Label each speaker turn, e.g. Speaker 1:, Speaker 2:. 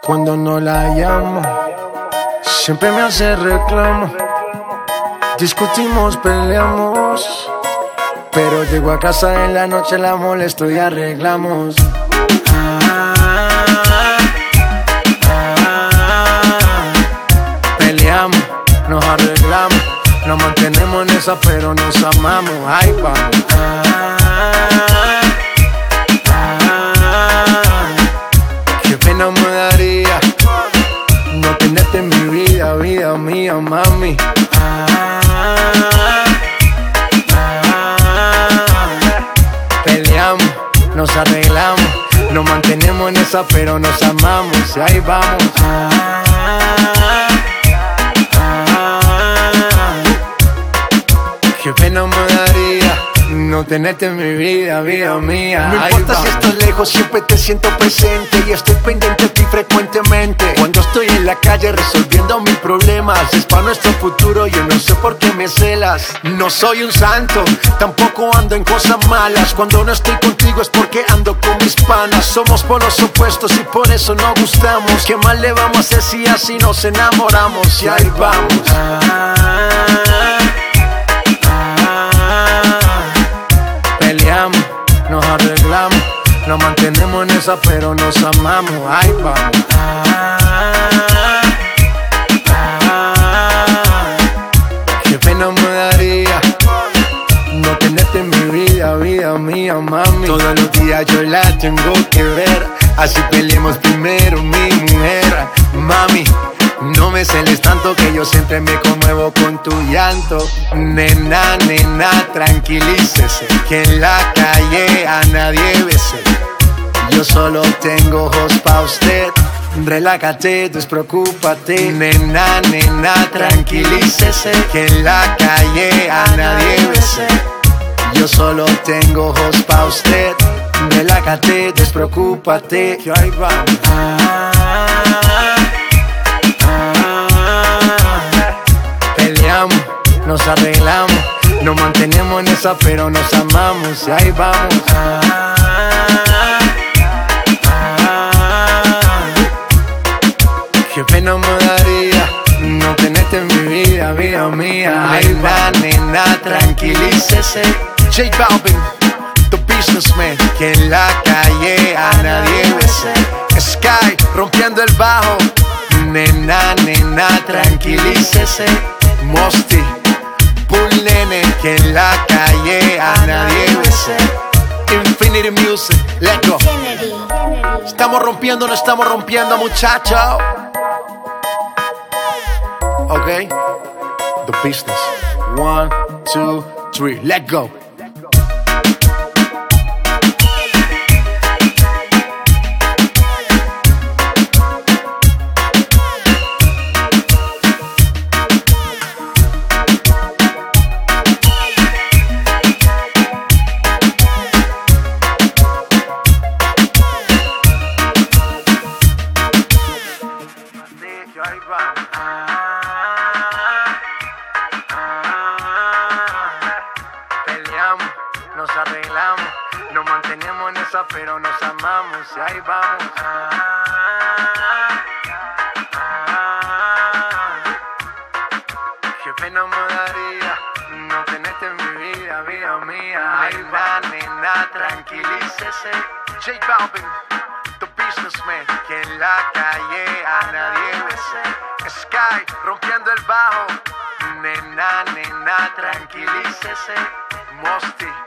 Speaker 1: Cuando no la llamo, siempre me hace reclamo. Discutimos, peleamos, pero llego a casa en la noche, la molesto y arreglamos. Peleamos, nos arreglamos, nos mantenemos en esa, pero nos amamos. Ahí vamos. Qué pena me daría no tenerte en mi vida, vida mía, mami. Peleamos, nos arreglamos, nos mantenemos en esa, pero nos amamos. Y ahí vamos. Qué pena me daría no tenerte en mi vida, vida mía.
Speaker 2: No importa si estás lejos, siempre te siento presente y estoy pendiente de ti frecuentemente. Cuando estoy en la calle resolviendo mis problemas, es para nuestro futuro, yo no sé por qué me celas. No soy un santo, tampoco ando en cosas malas. Cuando no estoy contigo es porque ando con mis panas. Somos polos opuestos y por eso nos gustamos. ¿Qué más le vamos a hacer si así nos enamoramos? Y ahí vamos.
Speaker 1: Peleamos, nos arreglamos, nos mantenemos en esa, pero nos amamos. Ahí vamos. Qué pena me daría no tenerte en mi vida, vida mía, mami.
Speaker 2: Todos los días yo la tengo que ver, así peleemos primero, mi mujer. Mami, no me celes tanto que yo siempre me conmuevo con tu llanto. Nena, nena, tranquilícese, que en la calle a nadie bese. Yo solo tengo ojos pa' usted.
Speaker 1: Relájate, despreocúpate.
Speaker 2: Nena, nena, tranquilícese, que en la calle a nadie bese. Yo solo tengo ojos pa' usted.
Speaker 1: Relájate, despreocúpate.
Speaker 2: Que ahí vamos.
Speaker 1: Peleamos, nos arreglamos, nos mantenemos en esa, pero nos amamos. Y ahí vamos. Qué pena me daría no tenerte en mi vida, vida mía.
Speaker 2: Nena, nena, tranquilícese.
Speaker 1: J Balvin, The Businessman.
Speaker 2: Que en la calle a nadie bese.
Speaker 1: Sky, rompiendo el bajo.
Speaker 2: Nena, nena, tranquilícese.
Speaker 1: Mosty,
Speaker 2: Bull Nene, que en la calle a nadie bese.
Speaker 1: Infinity Music, let's go. Estamos rompiendo, no estamos rompiendo, muchachos. Ok, The Business. 1, 2, 3, let's go.
Speaker 2: Ahí vamos.
Speaker 1: Peleamos, nos arreglamos, nos mantenemos en esa, pero nos amamos. Y ahí vamos. Qué pena me daría no tenerte en mi vida, vida mía. Ahí va,
Speaker 2: nena, tranquilícese.
Speaker 1: J Balvin, The Businessman.
Speaker 2: Que en la calle a nadie bese.
Speaker 1: Sky, rompiendo el bajo.
Speaker 2: Nena, nena, tranquilícese.
Speaker 1: Mosty.